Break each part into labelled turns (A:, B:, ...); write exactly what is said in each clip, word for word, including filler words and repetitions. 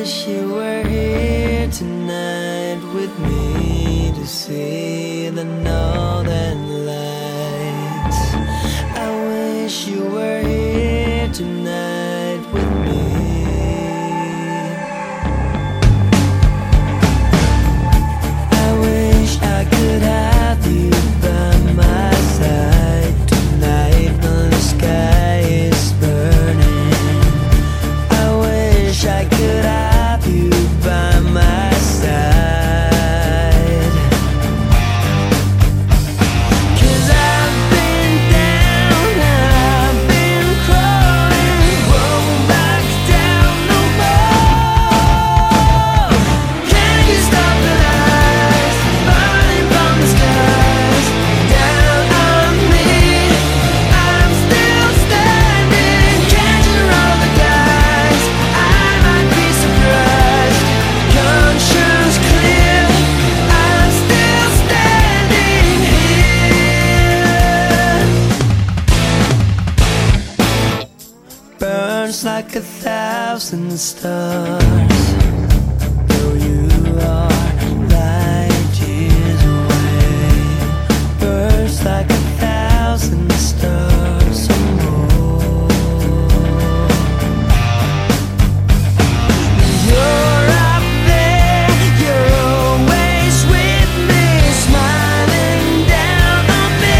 A: wish you were here tonight with me to see the northern lights. I wish you were here tonight with me. I wish I could have you by my side tonight when the sky is burning. I wish I could have you by my side. 'Cause I've been down, I've been crawling, won't back down no more. Can you stop the lights falling from the skies down on me? I'm still standing. Can't you roll the dice? I might be surprised. Conscience clear, I'm still standing here. Burns like a thousand stars, though you are light years away. Burns like a thousand stars or more. You're up there, you're always with me, smiling down on me.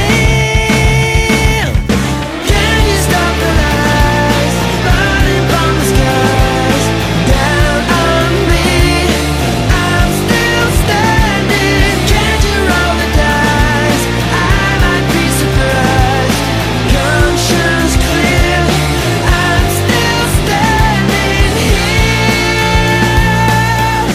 A: Can you stop the lights falling from the skies down on me? I'm still standing. Can't you roll the dice? I might be surprised. Conscience clear, I'm still standing here.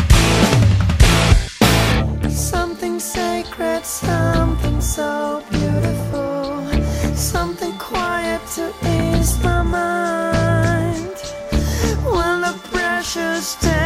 A: Something sacred, something so beautiful, something quiet to ease my mind when the pressure's down.